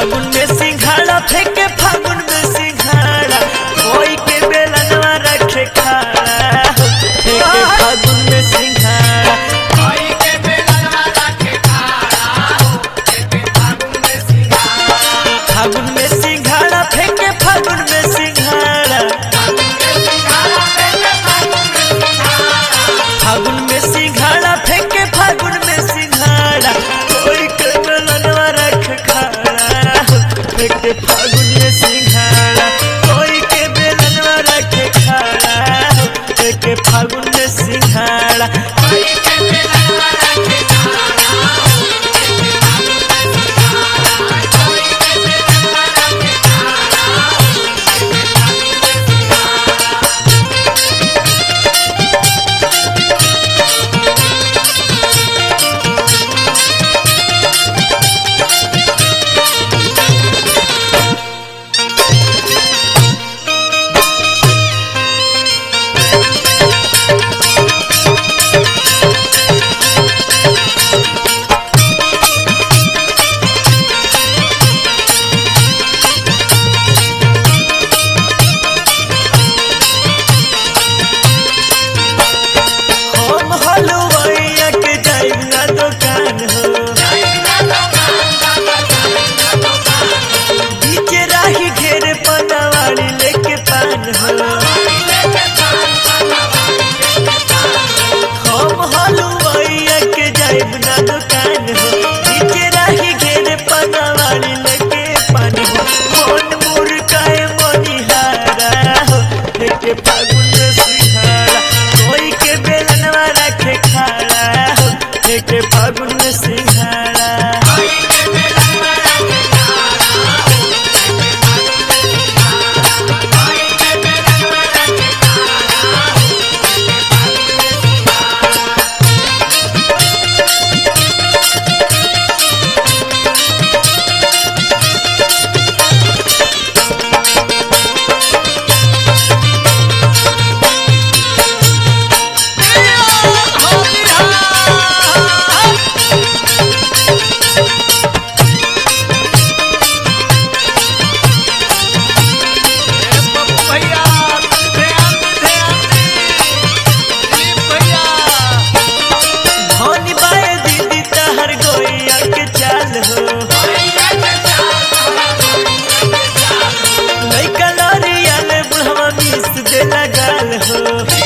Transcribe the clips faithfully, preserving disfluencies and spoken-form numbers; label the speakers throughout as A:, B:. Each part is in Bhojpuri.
A: फागुन में सिंघाड़ा फेंके फागुन में सिंघाड़ा कोई के बेलनवा रखे खाड़ा फेंके फागुन में सिंघाड़ा
B: कोई के बेलनवा रखे खाड़ा फेंके फागुन में सिंघाड़ा
A: फागुन में सिंघाड़ा फेंके फागुन में सिंघाड़ा फागुन में सिंघाड़ा फेंके फागुन में सिंघाड़ा कोई के बेलनवा रखे खाड़ा फेंके फागुन में सिंघाड़ा कोई के बेलनवा रखे खाड़ा फेंके फागुन में सिंघाड़ा
B: कोई के बेलनवा रखे खाड़ा कोई के बेलनवा रखे
A: हम हलवाइया के जाइब ना दुकान हो बीचे राही घेरे पनावाड़ी लेके पान हो हम हलवाइया के जाइब ना दुकान हो बीचे राही घेरे पनावाड़ी लेके पान हो मन मुर्गाए मनिहारा हो लेके फागुन में सिंघाड़ा कोई के बेलनवा रखे खाड़ा हो लेके फागुन में सिंघाड़ा धनी बाए दीदी तहर गोइया के चाल हो लइका लरिया ले बुढ़वा मिस दे लगाल हो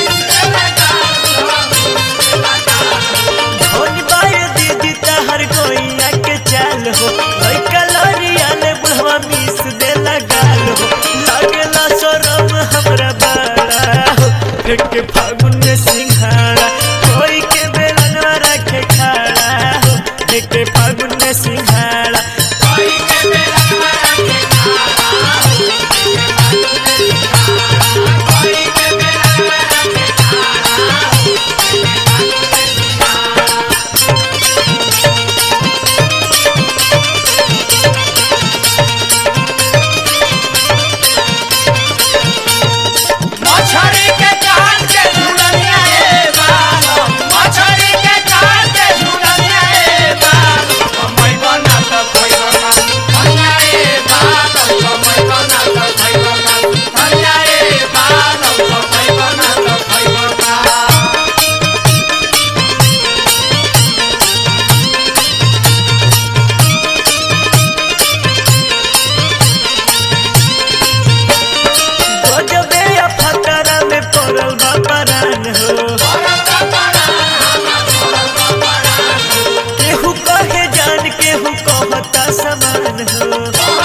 A: धनी बाए दीदी तहर गोइया के चाल हो लइका लरिया ले बुढ़वा मिस दे लगाल हो लागेला शरम हमरा बड़ा हो फेंके फागुन में सिंघाड़ा कोई के बेलनवा रखे खाड़ा हो फेंके फागुन में सिंघाड़ा
B: कोई के बेलनवा रखे खाड़ा कोई के बेलनवा रखे मछरी के जान के झुलनिया ए बालो मछरी के जान के झुलनिया ए बालो कमई बना त खइबो ना धनिया ए बालो कमई बना त खइबो ना धनिया ए बालो कमई बना त खइबो ना
A: गजबे अफतरा में पड़ल बा परान हो केहू कहे जान केहू कहता समान हो